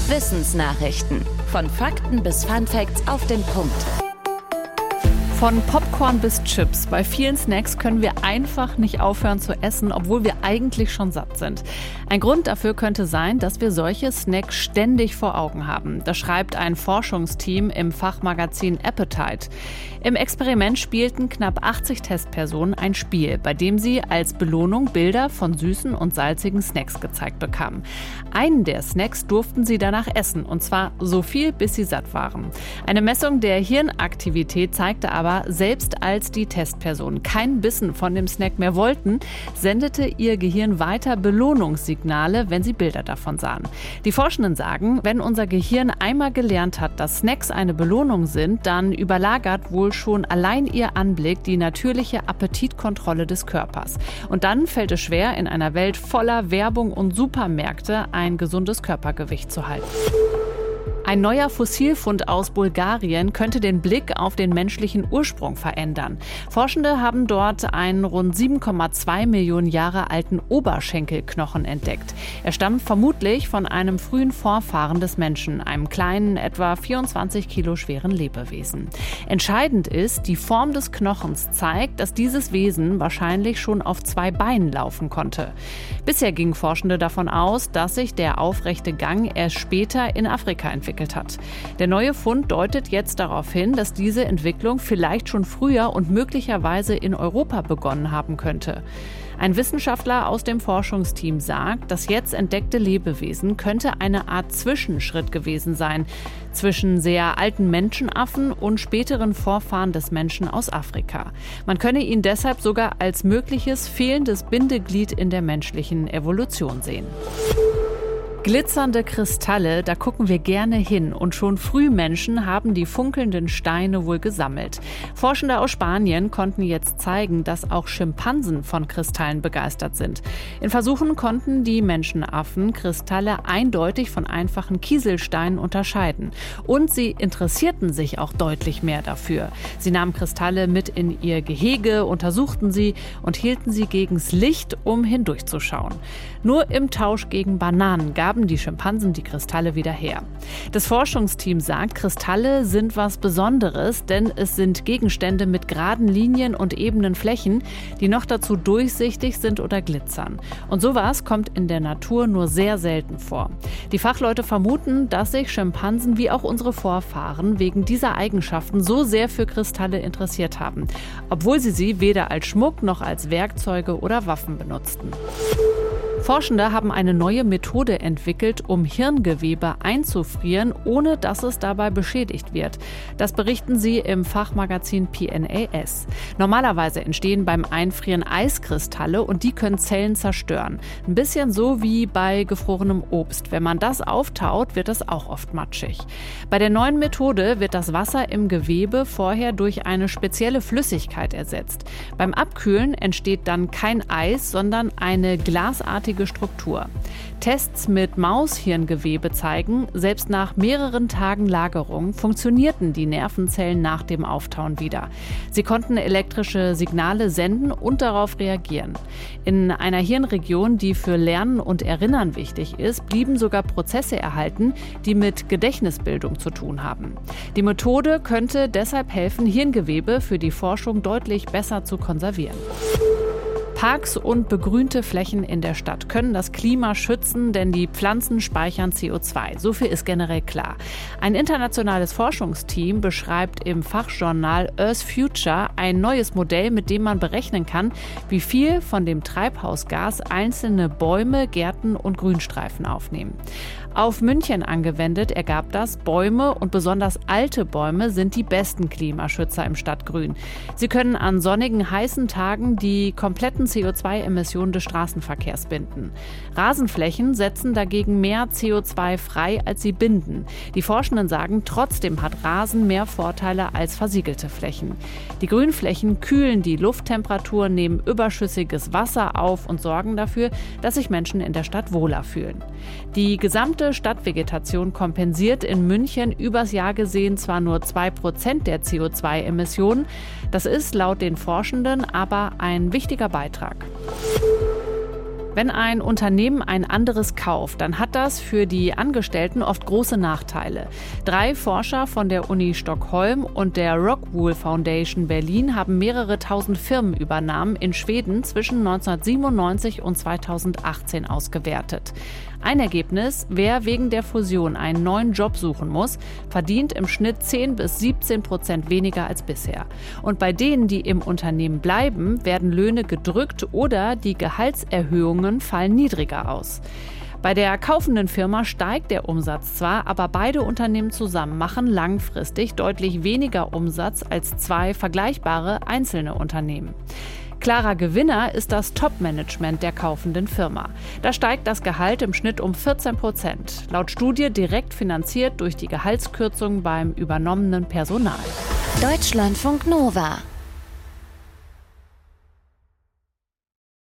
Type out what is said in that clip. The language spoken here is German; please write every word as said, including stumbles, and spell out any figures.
Wissensnachrichten. Von Fakten bis Funfacts auf den Punkt. Von Popcorn bis Chips. Bei vielen Snacks können wir einfach nicht aufhören zu essen, obwohl wir eigentlich schon satt sind. Ein Grund dafür könnte sein, dass wir solche Snacks ständig vor Augen haben. Das schreibt ein Forschungsteam im Fachmagazin Appetite. Im Experiment spielten knapp achtzig Testpersonen ein Spiel, bei dem sie als Belohnung Bilder von süßen und salzigen Snacks gezeigt bekamen. Einen der Snacks durften sie danach essen, und zwar so viel, bis sie satt waren. Eine Messung der Hirnaktivität zeigte aber, selbst als die Testpersonen keinen Bissen von dem Snack mehr wollten, sendete ihr Gehirn weiter Belohnungssignale, wenn sie Bilder davon sahen. Die Forschenden sagen, wenn unser Gehirn einmal gelernt hat, dass Snacks eine Belohnung sind, dann überlagert wohl schon allein ihr Anblick die natürliche Appetitkontrolle des Körpers. Und dann fällt es schwer, in einer Welt voller Werbung und Supermärkte ein gesundes Körpergewicht zu halten. Ein neuer Fossilfund aus Bulgarien könnte den Blick auf den menschlichen Ursprung verändern. Forschende haben dort einen rund sieben Komma zwei Millionen Jahre alten Oberschenkelknochen entdeckt. Er stammt vermutlich von einem frühen Vorfahren des Menschen, einem kleinen, etwa vierundzwanzig Kilo schweren Lebewesen. Entscheidend ist, die Form des Knochens zeigt, dass dieses Wesen wahrscheinlich schon auf zwei Beinen laufen konnte. Bisher gingen Forschende davon aus, dass sich der aufrechte Gang erst später in Afrika entwickelt hat. Der neue Fund deutet jetzt darauf hin, dass diese Entwicklung vielleicht schon früher und möglicherweise in Europa begonnen haben könnte. Ein Wissenschaftler aus dem Forschungsteam sagt, das jetzt entdeckte Lebewesen könnte eine Art Zwischenschritt gewesen sein zwischen sehr alten Menschenaffen und späteren Vorfahren des Menschen aus Afrika. Man könne ihn deshalb sogar als mögliches fehlendes Bindeglied in der menschlichen Evolution sehen. Glitzernde Kristalle, da gucken wir gerne hin, und schon Frühmenschen haben die funkelnden Steine wohl gesammelt. Forschende aus Spanien konnten jetzt zeigen, dass auch Schimpansen von Kristallen begeistert sind. In Versuchen konnten die Menschenaffen Kristalle eindeutig von einfachen Kieselsteinen unterscheiden. Und sie interessierten sich auch deutlich mehr dafür. Sie nahmen Kristalle mit in ihr Gehege, untersuchten sie und hielten sie gegens Licht, um hindurchzuschauen. Nur im Tausch gegen Bananen gaben die Schimpansen die Kristalle wieder her. Das Forschungsteam sagt, Kristalle sind was Besonderes, denn es sind Gegenstände mit geraden Linien und ebenen Flächen, die noch dazu durchsichtig sind oder glitzern. Und sowas kommt in der Natur nur sehr selten vor. Die Fachleute vermuten, dass sich Schimpansen wie auch unsere Vorfahren wegen dieser Eigenschaften so sehr für Kristalle interessiert haben, obwohl sie sie weder als Schmuck noch als Werkzeuge oder Waffen benutzten. Forschende haben eine neue Methode entwickelt, um Hirngewebe einzufrieren, ohne dass es dabei beschädigt wird. Das berichten sie im Fachmagazin P N A S. Normalerweise entstehen beim Einfrieren Eiskristalle und die können Zellen zerstören. Ein bisschen so wie bei gefrorenem Obst. Wenn man das auftaut, wird es auch oft matschig. Bei der neuen Methode wird das Wasser im Gewebe vorher durch eine spezielle Flüssigkeit ersetzt. Beim Abkühlen entsteht dann kein Eis, sondern eine glasartige Struktur. Tests mit Maushirngewebe zeigen, selbst nach mehreren Tagen Lagerung funktionierten die Nervenzellen nach dem Auftauen wieder. Sie konnten elektrische Signale senden und darauf reagieren. In einer Hirnregion, die für Lernen und Erinnern wichtig ist, blieben sogar Prozesse erhalten, die mit Gedächtnisbildung zu tun haben. Die Methode könnte deshalb helfen, Hirngewebe für die Forschung deutlich besser zu konservieren. Parks und begrünte Flächen in der Stadt können das Klima schützen, denn die Pflanzen speichern C O zwei. So viel ist generell klar. Ein internationales Forschungsteam beschreibt im Fachjournal Earth Future ein neues Modell, mit dem man berechnen kann, wie viel von dem Treibhausgas einzelne Bäume, Gärten und Grünstreifen aufnehmen. Auf München angewendet ergab das, Bäume und besonders alte Bäume sind die besten Klimaschützer im Stadtgrün. Sie können an sonnigen, heißen Tagen die kompletten C O zwei Emissionen des Straßenverkehrs binden. Rasenflächen setzen dagegen mehr C O zwei frei, als sie binden. Die Forschenden sagen, trotzdem hat Rasen mehr Vorteile als versiegelte Flächen. Die Grünflächen kühlen die Lufttemperatur, nehmen überschüssiges Wasser auf und sorgen dafür, dass sich Menschen in der Stadt wohler fühlen. Die gesamte Stadtvegetation kompensiert in München übers Jahr gesehen zwar nur zwei Prozent der C O zwei Emissionen, das ist laut den Forschenden aber ein wichtiger Beitrag. Wenn ein Unternehmen ein anderes kauft, dann hat das für die Angestellten oft große Nachteile. Drei Forscher von der Uni Stockholm und der Rockwool Foundation Berlin haben mehrere tausend Firmenübernahmen in Schweden zwischen neunzehnhundertsiebenundneunzig und zweitausendachtzehn ausgewertet. Ein Ergebnis: Wer wegen der Fusion einen neuen Job suchen muss, verdient im Schnitt zehn bis siebzehn Prozent weniger als bisher. Und bei denen, die im Unternehmen bleiben, werden Löhne gedrückt oder die Gehaltserhöhungen fallen niedriger aus. Bei der kaufenden Firma steigt der Umsatz zwar, aber beide Unternehmen zusammen machen langfristig deutlich weniger Umsatz als zwei vergleichbare einzelne Unternehmen. Klarer Gewinner ist das Top-Management der kaufenden Firma. Da steigt das Gehalt im Schnitt um vierzehn Prozent. Laut Studie direkt finanziert durch die Gehaltskürzung beim übernommenen Personal. Deutschlandfunk Nova